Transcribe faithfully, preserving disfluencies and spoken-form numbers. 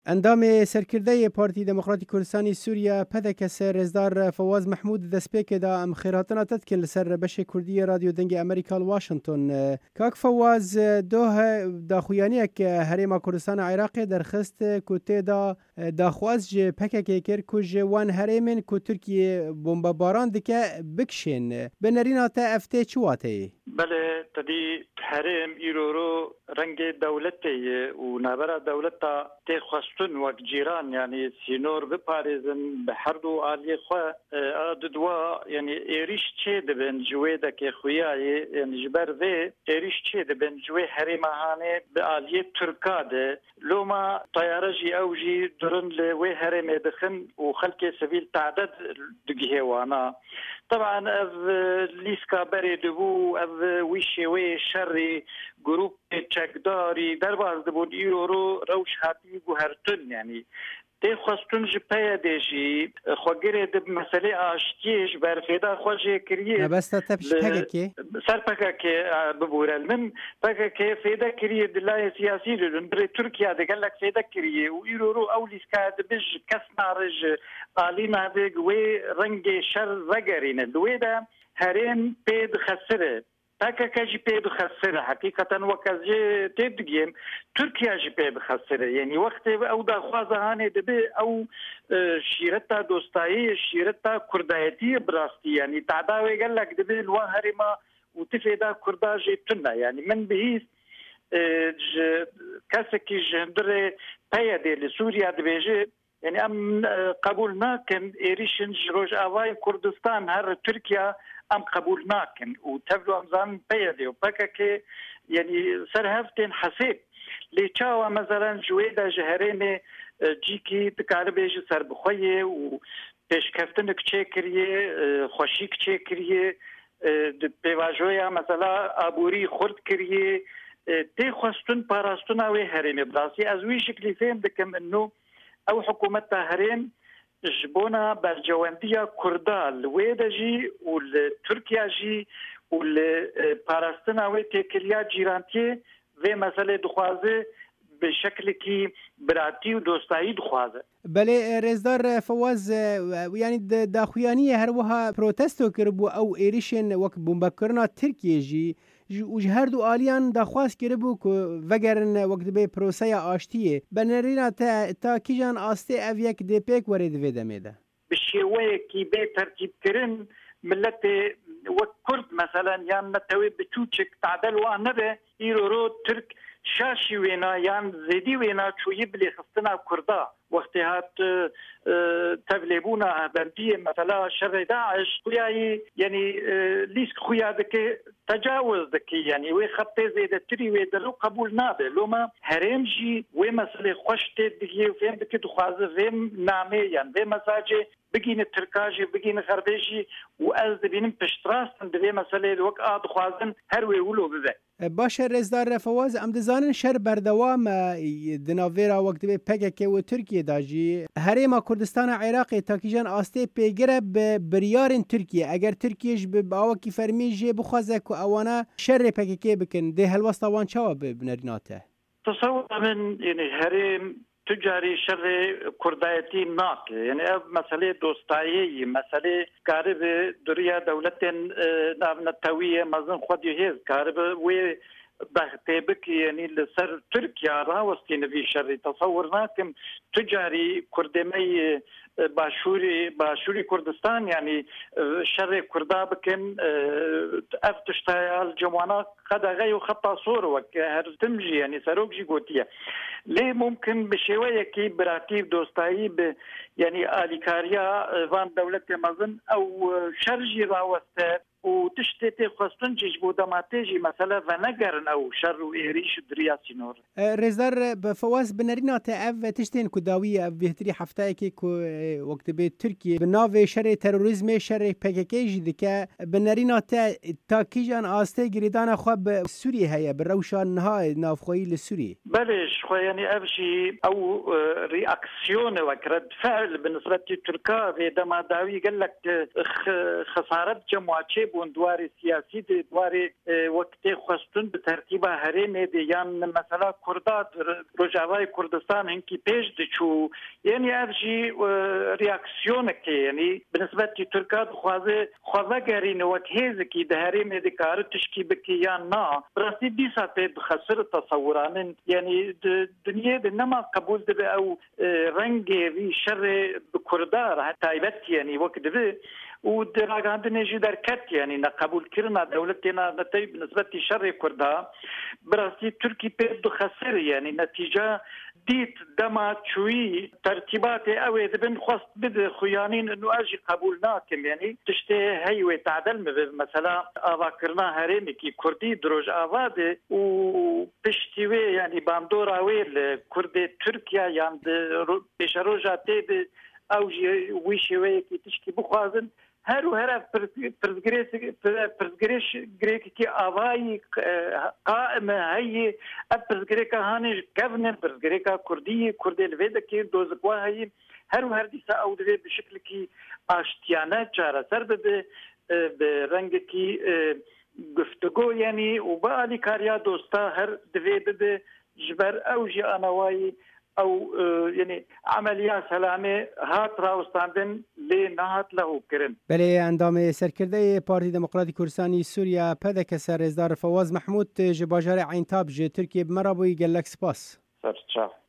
اندام سرکرده پارتی دموکراتی کردستانی سوریه پدک سر رزدار فواز محمود دسپیک دا ام خیراتنا تدکل سر بش کردی رادیو دنگ امریکا واشنطن. کاک فواز دوه داخویانی که هریم کردستان عراق درخست کوته دا داخواز ج پکک کر کج وان هریمن کو ترکیه بمب باران دکه بکشن بنرینا تا افته چواته. بله تدی هرم ایرورو رنگ دولتی و نبرا دولتا تخصصن وقت جيران يعني سينور بباريزن بحردو آلية خوا ددوا يعني إيريش تشي دبن جوي دك خوياي يعني جبر ذي إيريش تشي دبن جوي هريمة هاني بآلية تركاد لوما طيارجي أوجي درن لوي هريمة دخن وخلقي سبيل تعدد دقيه وانا طبعا اف ليسكا بري دبو اف ويشي وي شري جروب تشكداري درباز دبون ايرورو روش هاتي گوهرتن يعني تی خواستون جپایا دیجی خواگیره دب مسئله آشتیش برفیدا خواجه کریه بس تبش پگه که سر پگه که ببورل من پگه که فیدا کریه دلای سیاسی لون بر ترکیه دگل لک فیدا کریه و ایرو اولیس که دبج کس نارج آلینا دگ و رنگ شر وگرینه دویدا هرین پید خسره تاكا كاجي بي بخسره حقيقة وكاجي تبديم تركيا جي بي بخسره يعني وقت او دا خوازه هاني دبي او شيرتا دوستاي شيرتا كردايتي براستي يعني تعداوي قال لك دبي الواهرما وتفيدا كرداجي تنا يعني من بهيس كاسكي جندري بايدي لسوريا دبيجي يعني ام قبول ناكن ايريشن جروج اواي كردستان هر تركيا ام قبول ناكن وتبلو امزان بيدي وبكك يعني سرهفتين حسيب ليتشاوا مثلا جويدا جهريني جيكي تكاربيج سر بخويه و بيشكفتنك تشيكريه خوشيك تشيكريه د بيواجويا مثلا ابوري خرد كريه تي خواستون باراستون اوي هريمي براسي از وي شكلي فهم دكم انه او حكومتها هرين جبونا برجواندية كردال ويدجي والتركيا جي والبارستنا وتكريا جيرانتي في مسألة دخوازه بشكل كي براتي ودوستاي دخوازه. بله رزدار فواز يعني داخویانی هر وها پروتستو کربو او ایریشن وک بمبکرنا ترکیه جی وج هر دو آلیان داخواست کربو که وگرن وقت به پروسه آشتیه بنرینا تا تا کیجان آسته او یک دی پیک ورید ویده میده بشیوه کی به ترتیب کرن ملت وکرد مثلا یا نتوی بچوچک تعدل وانبه ایرو ترک شاشي وينا يعني زيدي وينا شو يبلي خصنا كردا وقت هات تغلبونا بلديه مثلا شر داعش خوياي يعني ليس خويا دك تجاوز دك يعني وي خطي زيد تري وي دلو قبول نابه لوما هرمجي وي مساله خوشت دغي فين دك تخواز فين نامه يعني في مساجي بگین ترکاجی بگین غربیجی و از دبینم پشتراستن دوی مسئله الوقت آد خوازن هر وی ولو بده. باشه رزدار فواز ام دزانن شر بردوام دناویرا وقت به پگک و ترکیه داجی هریما کردستان عراقی تاکیجان آسته پیگره به بریارن ترکیه اگر ترکیهش به باوکی فرمیجی بخوازه که اوانا شر پگک بکن ده هلوستا وان چوا بنریناته. تصور من يعني هرم تجاري شر كردايتي ناك يعني مسألة دوستايي مسألة كارب دريا دولتين نتوية مازن خود يهز كارب و بختبك يعني لسر تركيا راوستي نبي شر تصورنا كم تجاري كردمي باشوري باشوري كردستان يعني شر كردا بكن افتشتايا الجموانا قد غيو خطا صور وكهر تمجي يعني سروكجي قوتية ليه ممكن بشوية كي براتيب دوستايي ب يعني آليكاريا فان دولة مازن او شرجي راوسته وتشتتي خصن جيجبو دماتيجي مثلا فنقرن او شر وإيريش دريا سينور رزار بفواز بنرينا تاف تشتين كداوية بهتري حفتايكي كو وقت بيت تركيا بناوي شر تيروريزم شر بيكيكيج ديكا بنرينا تا تاكيجان آستي جريدانا خواب سوريا هيا بالروشان نهاي نافخوي للسوري بلش خو يعني ابشي او رياكسيون وكرد فعل بالنسبة لتركيا في دما داوي قال لك خسارة جماعتي بون دواري سياسي دي دواري وقت خواستن بترتيب هرمي دي يان مثلا كردات رجاوي كردستان هنكي بيش دي شو يعني افجي رياكسيونك يعني بالنسبة لتركيا خوازه خوازه قرين وقت هيزكي ده هرمي دي كار تشكي بكي يان نا براسي دي ساتي بخسر تصوران يعني دنيا دنما قبول دي او رنگي في شر بكردار حتى ايبت يعني وقت دي ودراغاندنه جي دركت يعني نقبول كرنا دولتنا نتي بالنسبه لشر كردها براسي تركي بيد خسر يعني نتيجه ديت دما شوي ترتيبات اوي بن خص بد خيانين انه اجي قبولناكم يعني تشتي هي تعدل مثلا افكرنا هرمي كي كردي دروج افاد وبشتوي يعني باندورا ويل كردي تركيا يعني بشروجاتي او جي ويشوي كي تشكي بخوازن هرو هر پرزگریش پرزگریش گریک کی آوای قائمه هي پرزگری کا هانش گورنر پرزگری کا کردی کردی الوید کی دوزقوا هي هرو هر دیسا او دوی بشکل کی آشتیانه چاره سر بده برنگ کی گفتگو يعني وبالي كاريا دوستا هر دوی بده جبر او جي انواي او يعني عمليات سلامه هات راوستاندن لنهات له كرن بله اندام سرکرده پارتی دموکراتی کردستانی سوریا پدک سرزدار فواز محمود جباجار عین تاب ج ترکیه بمرابوی گلک سپاس سرچا